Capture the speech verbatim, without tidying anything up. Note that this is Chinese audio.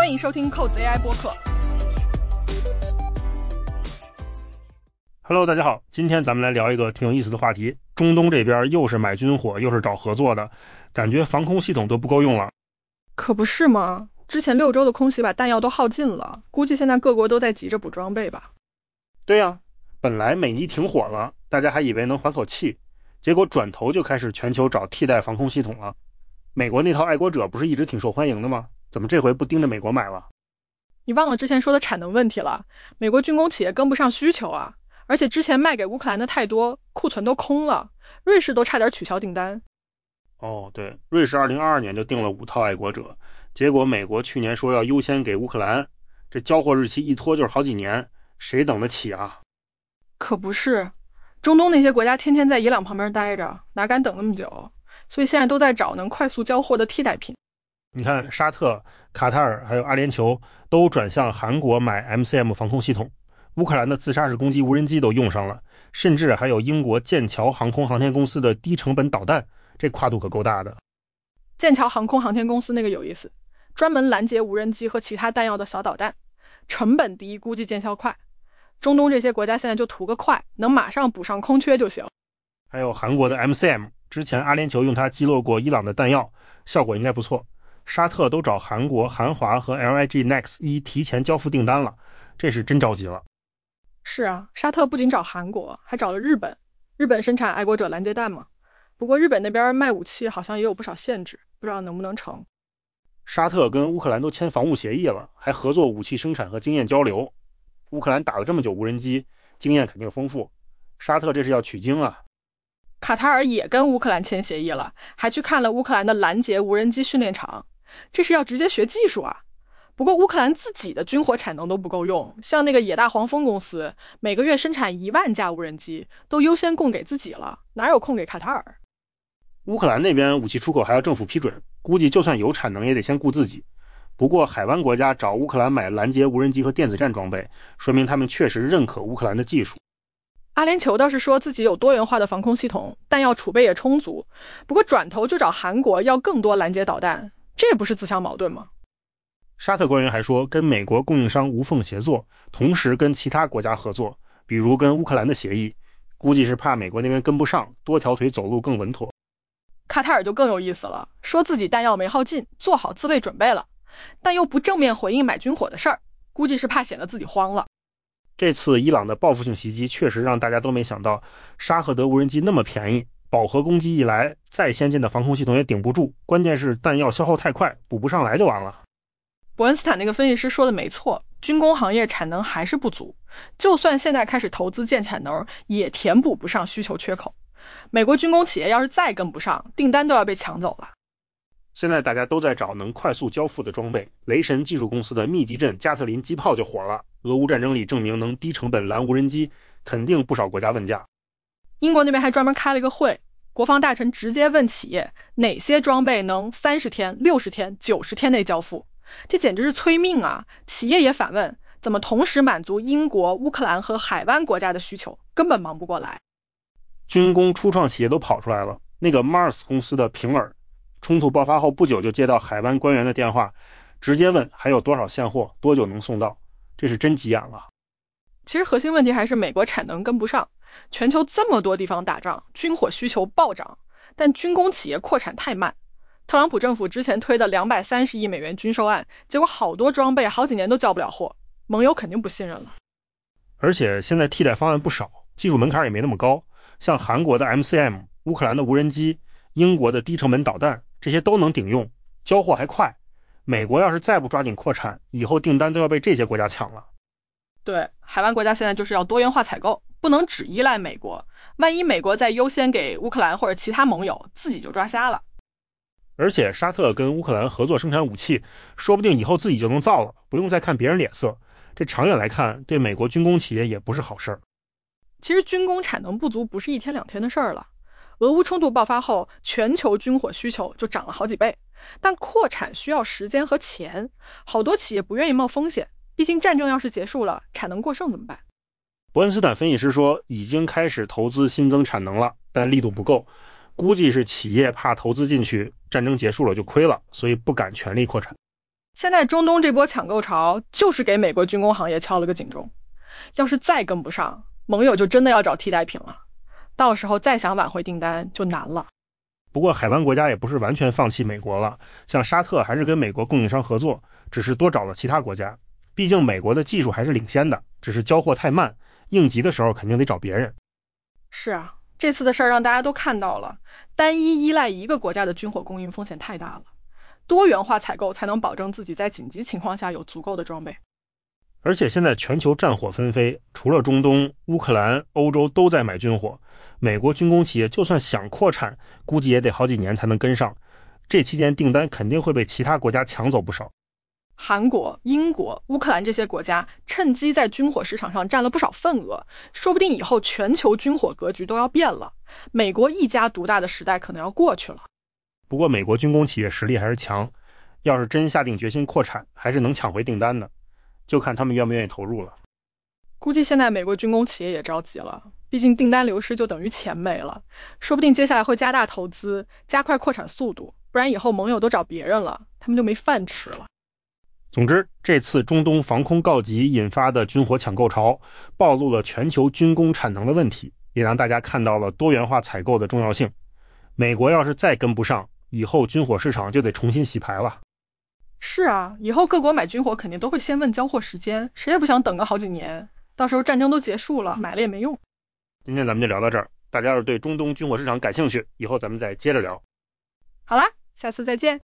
欢迎收听扣子 A I 播客。 Hello， 大家好，今天咱们来聊一个挺有意思的话题。中东这边又是买军火，又是找合作的，感觉防空系统都不够用了。 可不是吗？之前六周的空袭把弹药都耗尽了，估计现在各国都在急着补装备吧。 对呀、啊，本来美伊停火了，大家还以为能缓口气，结果转头就开始全球找替代防空系统了。美国那套爱国者不是一直挺受欢迎的吗？怎么这回不盯着美国买了？ 你忘了之前说的产能问题了，美国军工企业跟不上需求啊，而且之前卖给乌克兰的太多，库存都空了，瑞士都差点取消订单。 哦，对，瑞士二零二二年就订了五套爱国者，结果美国去年说要优先给乌克兰，这交货日期一拖就是好几年，谁等得起啊？ 可不是，中东那些国家天天在伊朗旁边待着，哪敢等那么久？所以现在都在找能快速交货的替代品。 你看沙特、卡塔尔还有阿联酋都转向韩国买 M C M 防空系统，乌克兰的自杀式攻击无人机都用上了，甚至还有英国剑桥航空航天公司的低成本导弹，这跨度可够大的。 剑桥航空航天公司那个有意思，专门拦截无人机和其他弹药的小导弹，成本低，估计见效快。中东这些国家现在就图个快，能马上补上空缺就行。 还有韩国的 M C M， 之前阿联酋用它击落过伊朗的弹药，效果应该不错。沙特都找韩国、韩华和 L I G Nex 一提前交付订单了，这是真着急了。 是啊，沙特不仅找韩国，还找了日本。日本生产爱国者拦截弹嘛，不过日本那边卖武器好像也有不少限制，不知道能不能成。 沙特跟乌克兰都签防务协议了，还合作武器生产和经验交流。乌克兰打了这么久无人机，经验肯定丰富，沙特这是要取经啊。 卡塔尔也跟乌克兰签协议了，还去看了乌克兰的拦截无人机训练场，这是要直接学技术啊。不过乌克兰自己的军火产能都不够用，像那个野大黄蜂公司每个月生产一万架无人机，都优先供给自己了，哪有空给卡塔尔？ 乌克兰那边武器出口还要政府批准，估计就算有产能也得先顾自己。不过海湾国家找乌克兰买拦截无人机和电子战装备，说明他们确实认可乌克兰的技术。 阿联酋倒是说自己有多元化的防空系统，弹药储备也充足，不过转头就找韩国要更多拦截导弹，这不是自相矛盾吗？ 沙特官员还说跟美国供应商无缝协作，同时跟其他国家合作，比如跟乌克兰的协议，估计是怕美国那边跟不上，多条腿走路更稳妥。 卡塔尔就更有意思了，说自己弹药没耗尽，做好自卫准备了，但又不正面回应买军火的事儿，估计是怕显得自己慌了。 这次伊朗的报复性袭击确实让大家都没想到，沙赫德无人机那么便宜，饱和攻击一来，再先进的防空系统也顶不住，关键是弹药消耗太快，补不上来就完了。 伯恩斯坦那个分析师说的没错，军工行业产能还是不足，就算现在开始投资建产能，也填补不上需求缺口。美国军工企业要是再跟不上，订单都要被抢走了。 现在大家都在找能快速交付的装备，雷神技术公司的密集阵加特林机炮就火了，俄乌战争里证明能低成本拦无人机，肯定不少国家问价。 英国那边还专门开了一个会，国防大臣直接问企业哪些装备能三十天、六十天、九十天内交付，这简直是催命啊！企业也反问，怎么同时满足英国、乌克兰和海湾国家的需求，根本忙不过来。 军工初创企业都跑出来了，那个 Mars 公司的平尔，冲突爆发后不久就接到海湾官员的电话，直接问还有多少现货，多久能送到，这是真急眼了。 其实核心问题还是美国产能跟不上，全球这么多地方打仗，军火需求暴涨，但军工企业扩产太慢。特朗普政府之前推的两百三十亿美元军售案，结果好多装备好几年都交不了货，盟友肯定不信任了。 而且现在替代方案不少，技术门槛也没那么高，像韩国的 M C M、 乌克兰的无人机、英国的低成本导弹，这些都能顶用，交货还快。美国要是再不抓紧扩产，以后订单都要被这些国家抢了。 对，海湾国家现在就是要多元化采购，不能只依赖美国，万一美国再优先给乌克兰或者其他盟友，自己就抓瞎了。 而且沙特跟乌克兰合作生产武器，说不定以后自己就能造了，不用再看别人脸色，这长远来看对美国军工企业也不是好事儿。 其实军工产能不足不是一天两天的事儿了，俄乌冲突爆发后，全球军火需求就涨了好几倍，但扩产需要时间和钱，好多企业不愿意冒风险，毕竟战争要是结束了，产能过剩怎么办？ 伯恩斯坦分析师说，已经开始投资新增产能了，但力度不够，估计是企业怕投资进去，战争结束了就亏了，所以不敢全力扩产。 现在中东这波抢购潮就是给美国军工行业敲了个警钟，要是再跟不上，盟友就真的要找替代品了，到时候再想挽回订单就难了。 不过海湾国家也不是完全放弃美国了，像沙特还是跟美国供应商合作，只是多找了其他国家，毕竟美国的技术还是领先的，只是交货太慢，应急的时候肯定得找别人。 是啊，这次的事儿让大家都看到了，单一依赖一个国家的军火供应风险太大了，多元化采购才能保证自己在紧急情况下有足够的装备。 而且现在全球战火纷飞，除了中东、乌克兰、欧洲都在买军火，美国军工企业就算想扩产，估计也得好几年才能跟上，这期间订单肯定会被其他国家抢走不少。 韩国、英国、乌克兰这些国家趁机在军火市场上占了不少份额，说不定以后全球军火格局都要变了，美国一家独大的时代可能要过去了。 不过美国军工企业实力还是强，要是真下定决心扩产，还是能抢回订单的，就看他们愿不愿意投入了。 估计现在美国军工企业也着急了，毕竟订单流失就等于钱没了，说不定接下来会加大投资，加快扩产速度，不然以后盟友都找别人了，他们就没饭吃了。 总之，这次中东防空告急引发的军火抢购潮，暴露了全球军工产能的问题，也让大家看到了多元化采购的重要性。美国要是再跟不上，以后军火市场就得重新洗牌了。 是啊，以后各国买军火肯定都会先问交货时间，谁也不想等个好几年，到时候战争都结束了，买了也没用。 今天咱们就聊到这儿，大家要是对中东军火市场感兴趣，以后咱们再接着聊。 好啦，下次再见。